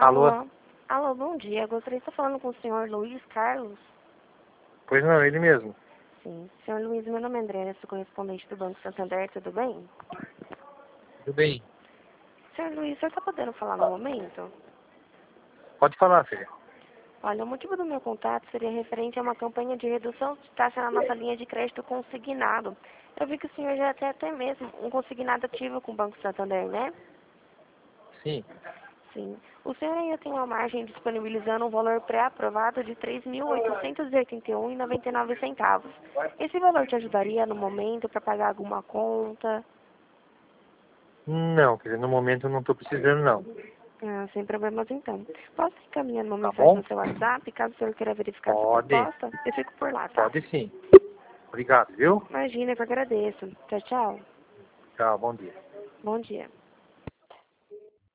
Alô? Alô? Alô, bom dia. Gostaria de estar falando com o senhor Luiz Carlos. Pois não, ele mesmo. Sim. Senhor Luiz, meu nome é André, sou correspondente do Banco Santander, tudo bem? Tudo bem. Senhor Luiz, o senhor está podendo falar no momento? Pode falar, filha. Olha, o motivo do meu contato seria referente a uma campanha de redução de taxa na nossa linha de crédito consignado. Eu vi que o senhor já tem até mesmo um consignado ativo com o Banco Santander, né? Sim. Sim. O senhor ainda tem uma margem disponibilizando um valor pré-aprovado de R$ 3.881,99. Esse valor te ajudaria no momento para pagar alguma conta? Não, filha, no momento eu não estou precisando, não. Ah, sem problemas então. Posso encaminhar uma Tá mensagem bom? no seu WhatsApp, caso o senhor queira verificar essa Pode. proposta? Eu fico por lá, tá? Pode sim. Obrigado, viu? Imagina, eu que agradeço. Tchau, tchau. Tchau, bom dia. Bom dia.